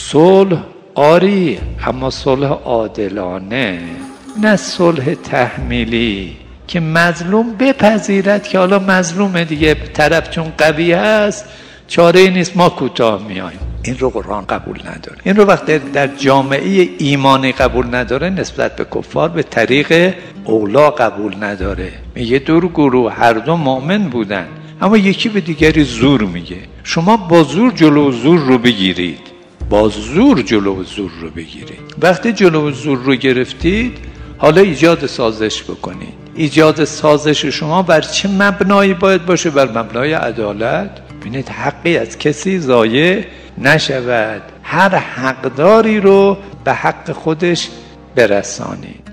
صلح آری، اما صلح عادلانه، نه صلح تحمیلی که مظلوم بپذیرد که حالا مظلومه دیگه، طرف چون قوی هست چاره نیست، ما کوتاه میایم. این رو قرآن قبول نداره. این رو وقتی در جامعه ایمانی قبول نداره، نسبت به کفار به طریق اولا قبول نداره. میگه دو گروه هر دو مؤمن بودن، اما یکی به دیگری زور میگه. شما با زور جلو زور رو بگیرید، با زور جلو زور رو بگیرید. وقتی جلو زور رو گرفتید، حالا ایجاد سازش بکنید. ایجاد سازش شما بر چه مبنایی باید باشه؟ بر مبنای عدالت. ببینید حقی از کسی ضایع نشود، هر حقداری رو به حق خودش برسانید.